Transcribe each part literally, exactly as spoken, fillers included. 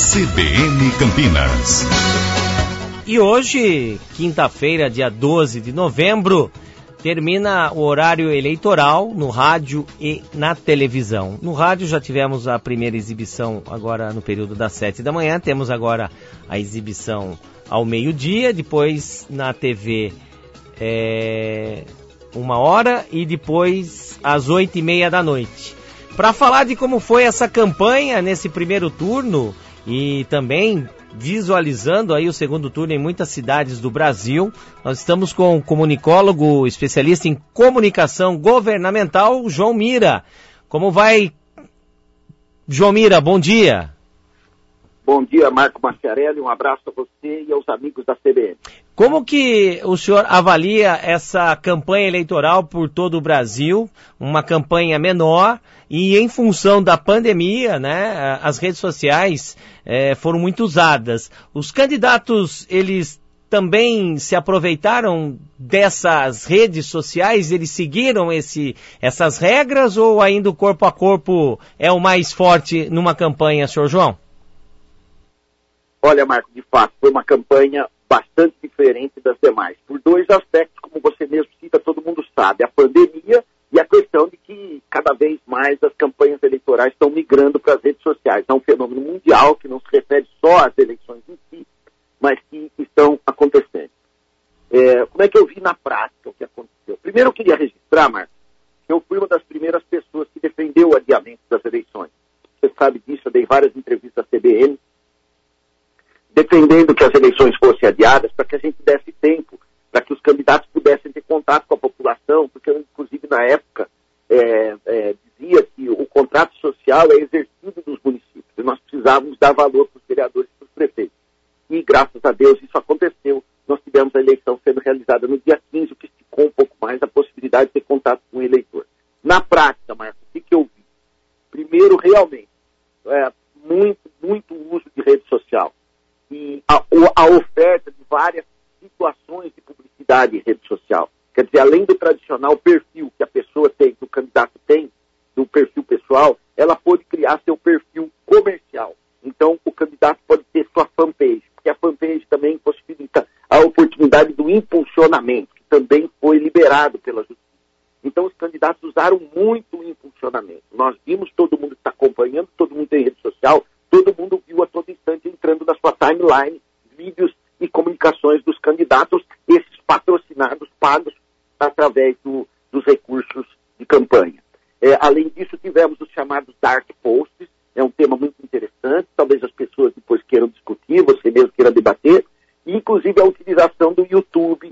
C B N Campinas. E hoje, quinta-feira, dia doze de novembro, termina o horário eleitoral no rádio e na televisão. No rádio já tivemos a primeira exibição agora no período das sete da manhã, temos agora a exibição ao meio-dia, depois na T V é, uma hora e depois às oito e meia da noite. Para falar de como foi essa campanha nesse primeiro turno e também visualizando aí o segundo turno em muitas cidades do Brasil, nós estamos com o comunicólogo especialista em comunicação governamental, João Mira. Como vai, João Mira? Bom dia. Bom dia, Marco Maciarelli, um abraço a você e aos amigos da C B N. Como que o senhor avalia essa campanha eleitoral por todo o Brasil, uma campanha menor, e em função da pandemia, né, as redes sociais é, foram muito usadas. Os candidatos, eles também se aproveitaram dessas redes sociais, eles seguiram esse, essas regras, ou ainda o corpo a corpo é o mais forte numa campanha, senhor João? Olha, Marco, de fato, foi uma campanha bastante diferente das demais, por dois aspectos, como você mesmo cita, todo mundo sabe, a pandemia e a questão de que cada vez mais as campanhas eleitorais estão migrando para as redes sociais. É um fenômeno mundial que não se refere só às eleições em si, mas que estão acontecendo. É, como é que eu vi na prática o que aconteceu? Primeiro eu queria registrar, Marco, que eu fui uma das primeiras pessoas que defendeu o adiamento das eleições. Você sabe disso, eu dei várias entrevistas à C B N, defendendo que as eleições fossem adiadas para que a gente desse tempo, para que os candidatos pudessem ter contato com a população, porque eu, inclusive, na época, é, é, dizia que o contrato social é exercido nos municípios, e nós precisávamos dar valor para os vereadores e para os prefeitos. E, graças a Deus, isso aconteceu. Nós tivemos a eleição sendo realizada no dia quinze, o que esticou um pouco mais a possibilidade de ter contato com o eleitor. Na prática, Marcos, o que, que eu vi? Primeiro, realmente, é, muito, muito uso de rede social. E a, a oferta de várias situações de publicidade em rede social. Quer dizer, além do tradicional perfil que a pessoa tem, que o candidato tem, do perfil pessoal, ela pode criar seu perfil comercial. Então, o candidato pode ter sua fanpage, porque a fanpage também possibilita a oportunidade do impulsionamento, que também foi liberado pela Justiça. Então, os candidatos usaram muito o impulsionamento. Nós vimos, todo mundo está acompanhando, todo mundo tem rede social, todo mundo viu a todo instante entrando na sua timeline, vídeos e comunicações dos candidatos, esses patrocinados, pagos através do, dos recursos de campanha. É, além disso, tivemos os chamados dark posts, é um tema muito interessante, talvez as pessoas depois queiram discutir, você mesmo queira debater, e inclusive a utilização do YouTube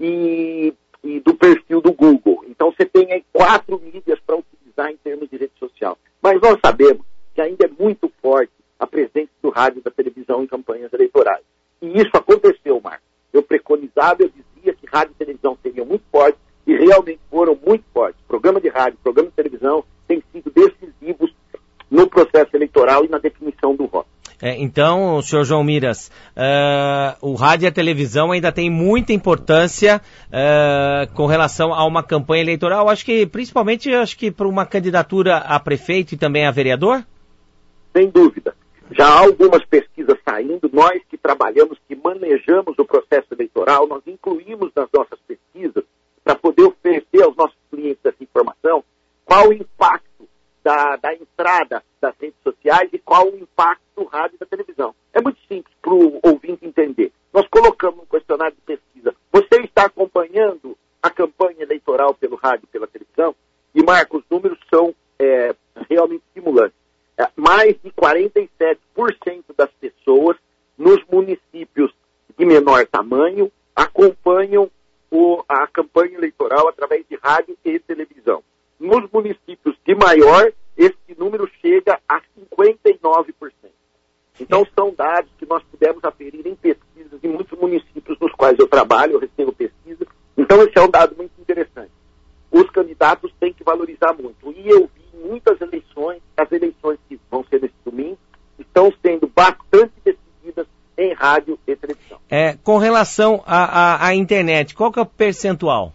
e, e do perfil do Google. Então você tem aí quatro mídias para utilizar em termos de rede social. Mas nós sabemos que ainda é muito forte a presença do rádio e da televisão em campanhas eleitorais. E isso aconteceu, Marcos. Eu preconizava, eu dizia que rádio e televisão seriam muito fortes, e realmente foram muito fortes. Programa de rádio, programa de televisão têm sido decisivos no processo eleitoral e na definição do voto. É, então, senhor João Miras, uh, o rádio e a televisão ainda tem muita importância uh, com relação a uma campanha eleitoral, acho que principalmente acho que para uma candidatura a prefeito e também a vereador? Sem dúvida. Já há algumas pesquisas saindo, nós que trabalhamos, que manejamos o processo eleitoral, nós incluímos nas nossas pesquisas, para poder oferecer aos nossos clientes essa informação, qual o impacto da, da entrada das redes sociais e qual o impacto do rádio e da televisão. É muito simples para o ouvinte entender. Nós colocamos um questionário de pesquisa. Você está acompanhando a campanha eleitoral pelo rádio e pela televisão? E, Marcos, os números são é, realmente estimulantes. É, mais de quarenta e sete por cento das pessoas nos municípios de menor tamanho acompanham o, a campanha eleitoral através de rádio e televisão. Nos municípios de maior, esse número chega a cinquenta e nove por cento. Então, são dados que nós pudemos aferir em pesquisas em muitos municípios nos quais eu trabalho, eu recebo pesquisa. Então, esse é um dado muito interessante. Os candidatos têm que valorizar muito. E eu vi em muitas eleições, as eleições que vão ser nesse domingo, estão sendo bastante decididas em rádio e televisão. É, com relação à internet, qual que é o percentual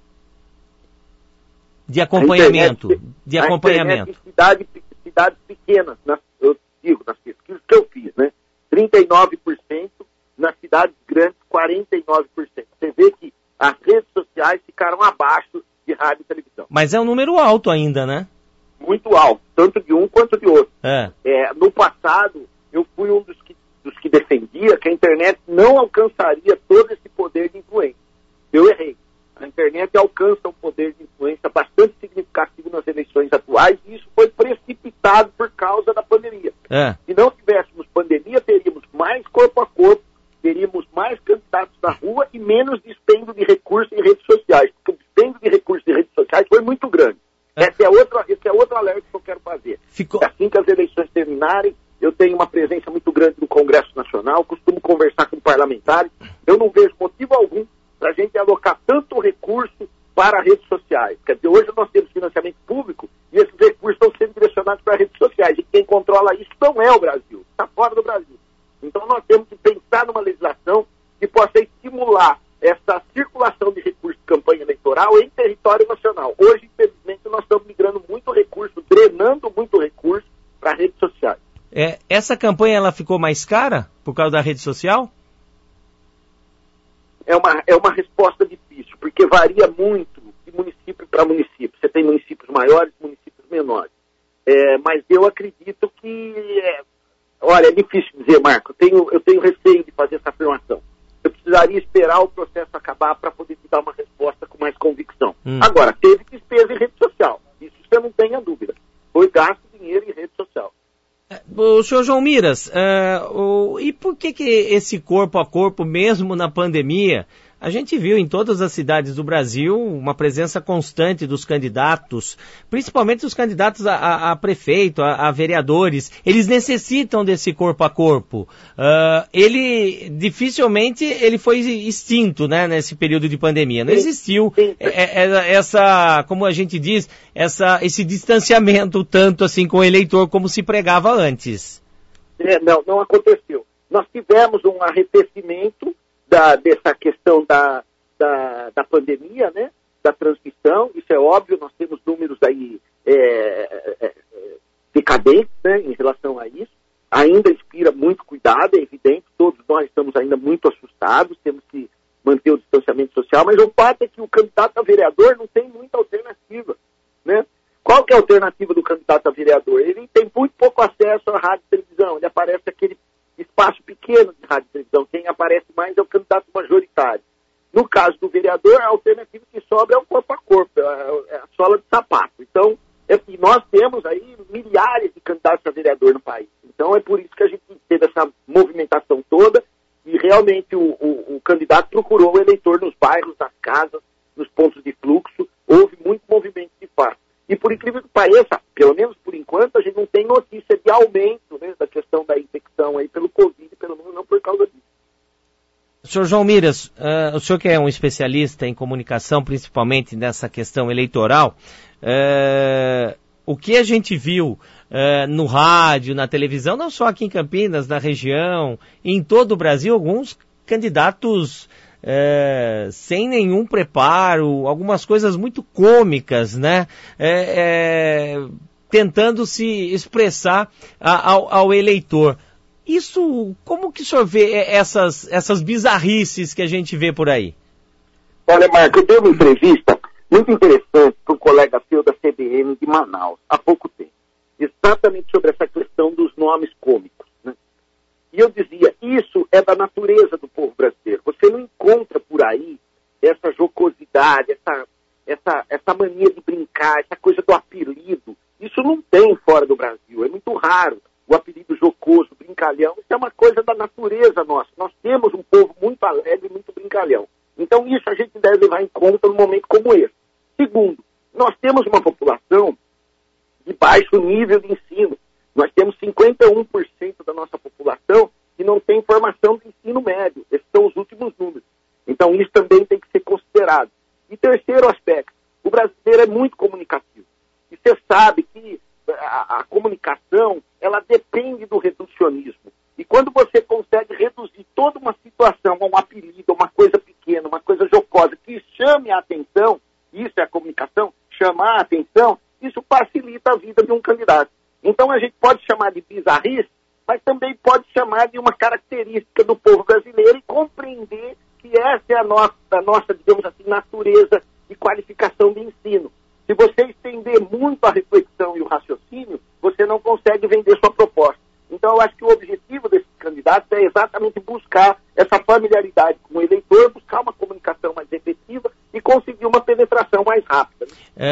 de acompanhamento? A internet, de acompanhamento. A internet em cidade, cidades pequenas, nas, eu digo, nas pesquisas que eu fiz, né? trinta e nove por cento, nas cidades grandes, quarenta e nove por cento. Você vê que as redes sociais ficaram abaixo de rádio e televisão. Mas é um número alto ainda, né? Muito alto, tanto de um quanto de outro. É. É, no passado, eu fui um dos que, dos que defendia que a internet não alcançaria todo esse poder de influência. Eu errei. A internet alcança um poder de influência bastante significativo nas eleições atuais, e isso foi precipitado por causa da pandemia. É. Se não tivéssemos pandemia, teríamos mais corpo a corpo, teríamos mais candidatos na rua e menos dispêndio de recursos em redes sociais, porque o dispêndio de recursos em redes sociais foi muito grande. É. Esse, é outro, esse é outro alerta que eu quero fazer. Ficou... Assim que as eleições terminarem, eu tenho uma presença muito grande no Congresso Nacional, costumo conversar com parlamentares, eu não vejo motivo algum para a gente alocar tanto recurso para redes sociais. Quer dizer, hoje nós temos financiamento público e esses recursos estão sendo direcionados para redes sociais. E quem controla isso não é o Brasil, está fora do Brasil. Então nós temos que pensar numa legislação que possa estimular essa circulação de recursos de campanha eleitoral em território nacional. Hoje, infelizmente, nós estamos migrando muito recurso, drenando muito recurso para redes sociais. É, essa campanha ela ficou mais cara por causa da rede social? É uma, é uma resposta difícil, porque varia muito de município para município. Você tem municípios maiores e municípios menores. É, mas eu acredito que... É, olha, é difícil dizer, Marco. Eu tenho, eu tenho receio de fazer essa afirmação. Eu precisaria esperar o processo acabar para poder te dar uma resposta com mais convicção. Hum. Agora, teve despesa em rede social. Isso você não tenha dúvida. Foi gasto dinheiro em rede social. O senhor João Miras, uh, o, e por que que esse corpo a corpo, mesmo na pandemia, a gente viu em todas as cidades do Brasil uma presença constante dos candidatos, principalmente os candidatos a, a, a prefeito, a, a vereadores, eles necessitam desse corpo a corpo. Uh, ele, dificilmente, ele foi extinto, né, nesse período de pandemia. Não existiu essa, como a gente diz, essa, esse distanciamento tanto assim com o eleitor como se pregava antes. É, não, não aconteceu. Nós tivemos um arrefecimento Da, dessa questão da, da, da pandemia, né, da transmissão, isso é óbvio, nós temos números aí é, é, decadentes, né, em relação a isso, ainda inspira muito cuidado, é evidente, todos nós estamos ainda muito assustados, temos que manter o distanciamento social, mas o fato é que o candidato a vereador não tem muita alternativa, né? Qual que é a alternativa do candidato a vereador? Ele tem muito pouco acesso à rádio e televisão, ele aparece aquele espaço pequeno de rádio e televisão. Quem aparece mais é o candidato majoritário. No caso do vereador, a alternativa que sobra é o corpo a corpo, é a sola de sapato. Então, é, e nós temos aí milhares de candidatos a vereador no país. Então, é por isso que a gente teve essa movimentação toda e realmente o, o, o candidato procurou o eleitor nos bairros, nas casas, nos pontos de fluxo. Houve muito movimento de fato. E por incrível que pareça, pelo menos por enquanto, a gente não tem notícia de aumento, né, da questão da infecção aí pelo Covid, pelo menos não por causa disso. senhor João Miras, uh, o senhor que é um especialista em comunicação, principalmente nessa questão eleitoral, uh, o que a gente viu uh, no rádio, na televisão, não só aqui em Campinas, na região, em todo o Brasil, alguns candidatos É, sem nenhum preparo, algumas coisas muito cômicas, né? É, é, tentando se expressar a, ao, ao eleitor. Isso, como que o senhor vê essas, essas bizarrices que a gente vê por aí? Olha, Marco, eu dei uma entrevista muito interessante para um colega seu da C B N de Manaus, há pouco tempo, exatamente sobre essa questão dos nomes cômicos, né? E eu dizia, isso é da natureza do povo brasileiro. Você não encontra por aí essa jocosidade, essa, essa, essa mania de brincar, essa coisa do apelido. Isso não tem fora do Brasil, é muito raro. O apelido jocoso, brincalhão, isso é uma coisa da natureza nossa. Nós temos um povo muito alegre e muito brincalhão. Então isso a gente deve levar em conta num momento como esse. Segundo, nós temos uma população de baixo nível de ensino. Nós temos cinquenta e um por cento da nossa população que não tem formação de ensino médio. Esses são os últimos números. Então isso também tem que ser considerado. E terceiro aspecto, o brasileiro é muito comunicativo. E você sabe que a, a comunicação, ela depende do reducionismo. E quando você consegue reduzir toda uma situação a um apelido, uma coisa pequena, uma coisa jocosa, que chame a atenção, isso é a comunicação, chamar a atenção, isso facilita a vida de um candidato. Então a gente pode chamar de bizarrice, mas também pode chamar de uma característica do povo brasileiro e compreender que essa é a nossa, a nossa, digamos assim, natureza e qualificação de ensino. Se você estender muito a reflexão e o raciocínio, você não consegue vender sua proposta. Então, eu acho que o objetivo desses candidatos é exatamente buscar essa familiaridade com o eleitor, buscar uma comunicação mais efetiva e conseguir uma penetração mais rápida.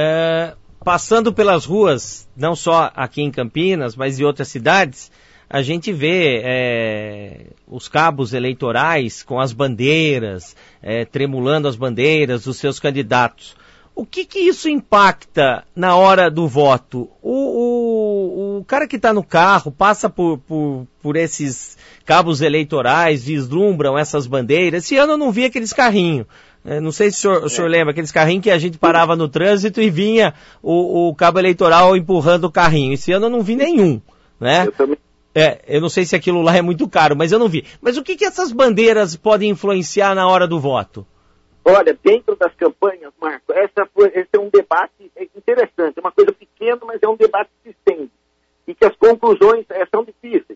É, passando pelas ruas, não só aqui em Campinas, mas em outras cidades, a gente vê é, os cabos eleitorais com as bandeiras, é, tremulando as bandeiras dos seus candidatos. O que que isso impacta na hora do voto? O, o, o cara que está no carro passa por, por, por esses cabos eleitorais, vislumbram essas bandeiras. Esse ano eu não vi aqueles carrinhos. É, não sei se o senhor, o senhor é. lembra, aqueles carrinhos que a gente parava no trânsito e vinha o, o cabo eleitoral empurrando o carrinho. Esse ano eu não vi nenhum, né? Eu também. É, eu não sei se aquilo lá é muito caro, mas eu não vi. Mas o que que essas bandeiras podem influenciar na hora do voto? Olha, dentro das campanhas, Marco, essa foi, esse é um debate interessante, é uma coisa pequena, mas é um debate que se estende, e que as conclusões é, são difíceis.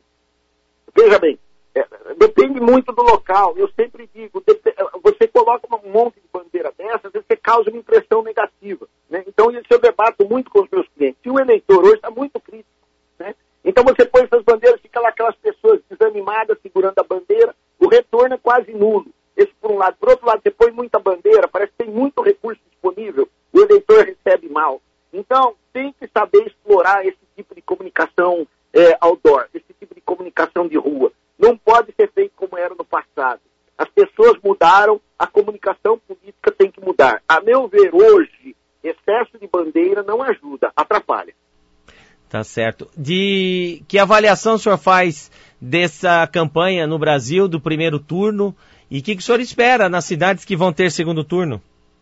Veja bem, é, depende muito do local, eu sempre digo, dep- você coloca um monte de bandeira dessas, você causa uma impressão negativa, né? Então isso eu debato muito com os meus clientes, e o eleitor hoje está muito crítico, né? Então você põe essas bandeiras, fica lá aquelas pessoas desanimadas segurando a bandeira, o retorno é quase nulo. Isso por um lado. Por outro lado, você põe muita bandeira, parece que tem muito recurso disponível, o eleitor recebe mal. Então, tem que saber explorar esse tipo de comunicação é, outdoor, esse tipo de comunicação de rua. Não pode ser feito como era no passado. As pessoas mudaram, a comunicação política tem que mudar. A meu ver, hoje, excesso de bandeira não ajuda, atrapalha. Tá certo. De que avaliação o senhor faz dessa campanha no Brasil, do primeiro turno? E o que, que o senhor espera nas cidades que vão ter segundo turno?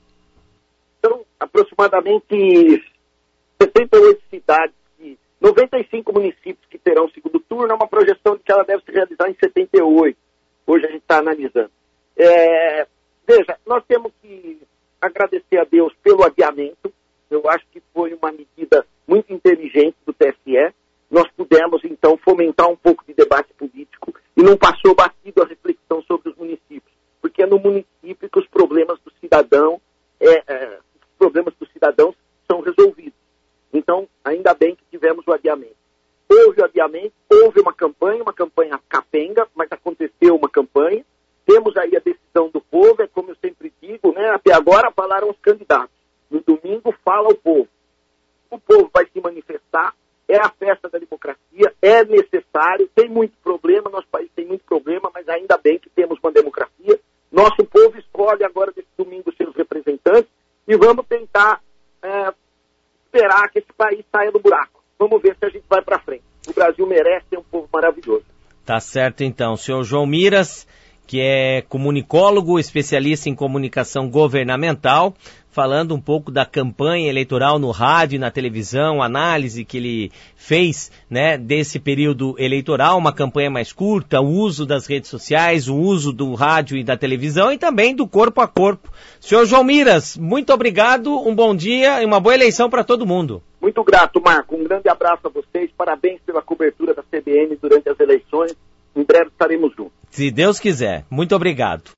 São aproximadamente setenta e oito cidades, e noventa e cinco municípios que terão segundo turno, é uma projeção de que ela deve se realizar em setenta e oito. Hoje a gente está analisando. É, veja, nós temos que agradecer a Deus pelo adiamento. Eu acho que foi uma medida muito inteligente do T S E. Nós pudemos, então, fomentar um pouco de debate político e não passou batido a reflexão sobre os municípios, porque é no município que os problemas do cidadão, é, é, os problemas dos cidadãos são resolvidos. Então, ainda bem que tivemos o adiamento. Houve o adiamento, houve uma campanha, uma campanha capenga, mas aconteceu uma campanha. Temos aí a decisão do povo, é como eu sempre digo, né? Até agora falaram os candidatos. No domingo fala o povo. O povo vai se manifestar. É a festa da democracia, é necessário, tem muito problema, nosso país tem muito problema, mas ainda bem que temos uma democracia. Nosso povo escolhe agora, desse domingo, seus representantes e vamos tentar é, esperar que esse país saia do buraco. Vamos ver se a gente vai para frente. O Brasil merece ter um povo maravilhoso. Tá certo, então. O senhor João Miras, que é comunicólogo, especialista em comunicação governamental, falando um pouco da campanha eleitoral no rádio e na televisão, análise que ele fez, né, desse período eleitoral, uma campanha mais curta, o uso das redes sociais, o uso do rádio e da televisão e também do corpo a corpo. Senhor João Miras, muito obrigado, um bom dia e uma boa eleição para todo mundo. Muito grato, Marco. Um grande abraço a vocês, parabéns pela cobertura da C B N durante as eleições. Em breve estaremos juntos. Se Deus quiser. Muito obrigado.